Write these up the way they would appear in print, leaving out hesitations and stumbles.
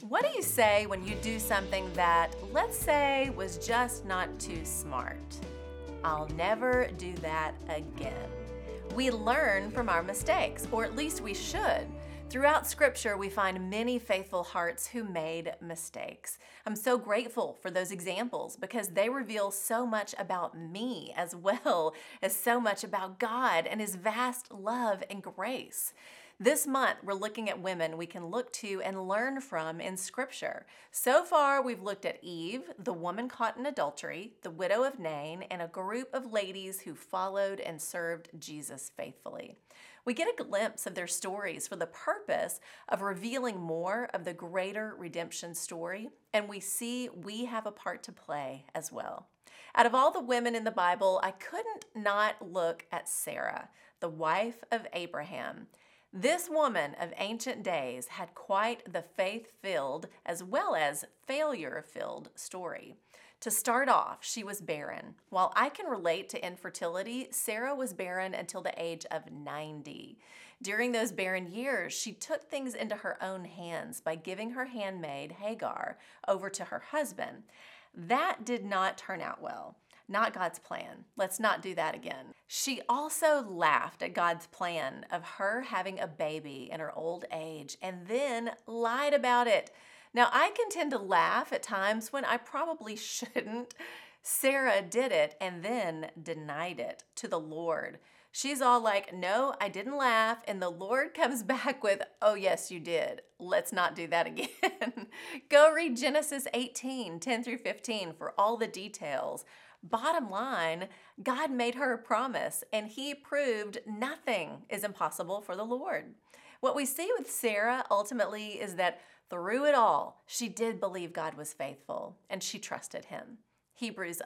What do you say when you do something that, let's say, was just not too smart? I'll never do that again. We learn from our mistakes, or at least we should. Throughout Scripture, we find many faithful hearts who made mistakes. I'm so grateful for those examples because they reveal so much about me as well as so much about God and His vast love and grace. This month, we're looking at women we can look to and learn from in Scripture. So far, we've looked at Eve, the woman caught in adultery, the widow of Nain, and a group of ladies who followed and served Jesus faithfully. We get a glimpse of their stories for the purpose of revealing more of the greater redemption story, and we see we have a part to play as well. Out of all the women in the Bible, I couldn't not look at Sarah, the wife of Abraham. This woman of ancient days had quite the faith-filled as well as failure-filled story. To start off, she was barren. While I can relate to infertility, Sarah was barren until the age of 90. During those barren years, she took things into her own hands by giving her handmaid, Hagar, over to her husband. That did not turn out well. Not God's plan. Let's not do that again. She also laughed at God's plan of her having a baby in her old age and then lied about it. Now, I can tend to laugh at times when I probably shouldn't. Sarah did it and then denied it to the Lord. She's all like, no, I didn't laugh. And the Lord comes back with, oh, yes, you did. Let's not do that again. Go read Genesis 18, 10 through 15 for all the details. Bottom line, God made her a promise, and He proved nothing is impossible for the Lord. What we see with Sarah ultimately is that through it all, she did believe God was faithful, and she trusted Him. Hebrews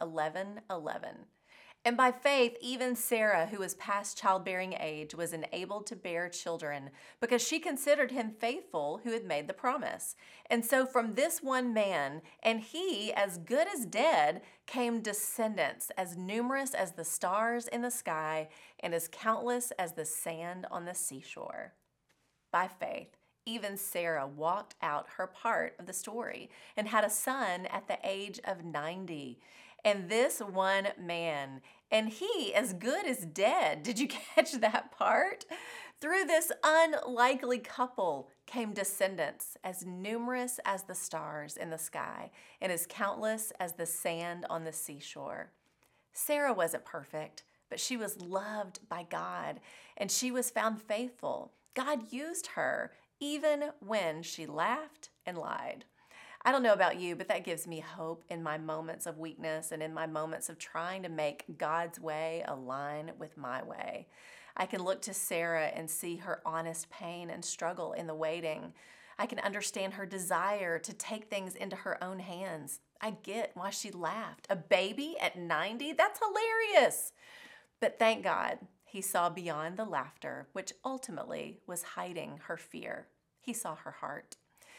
11:11. And by faith, even Sarah, who was past childbearing age, was enabled to bear children because she considered him faithful who had made the promise. And so from this one man, and he as good as dead, came descendants as numerous as the stars in the sky and as countless as the sand on the seashore. By faith, even Sarah walked out her part of the story and had a son at the age of 90. And this one man, and he as good as dead. Did you catch that part? Through this unlikely couple came descendants as numerous as the stars in the sky and as countless as the sand on the seashore. Sarah wasn't perfect, but she was loved by God, and she was found faithful. God used her even when she laughed and lied. I don't know about you, but that gives me hope in my moments of weakness and in my moments of trying to make God's way align with my way. I can look to Sarah and see her honest pain and struggle in the waiting. I can understand her desire to take things into her own hands. I get why she laughed. A baby at 90? That's hilarious. But thank God He saw beyond the laughter, which ultimately was hiding her fear. He saw her heart.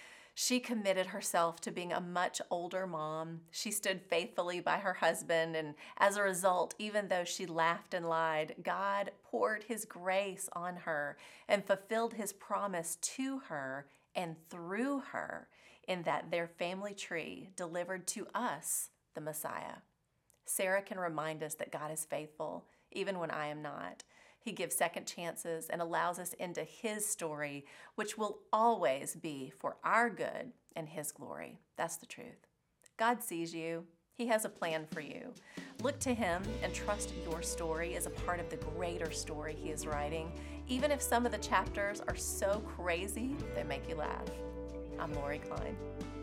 She committed herself to being a much older mom. She stood faithfully by her husband, and as a result, even though she laughed and lied, God poured His grace on her and fulfilled His promise to her and through her in that their family tree delivered to us the Messiah. Sarah can remind us that God is faithful, even when I am not. He gives second chances and allows us into His story, which will always be for our good and His glory. That's the truth. God sees you. He has a plan for you. Look to Him and trust your story as a part of the greater story He is writing, even if some of the chapters are so crazy they make you laugh. I'm Lori Klein.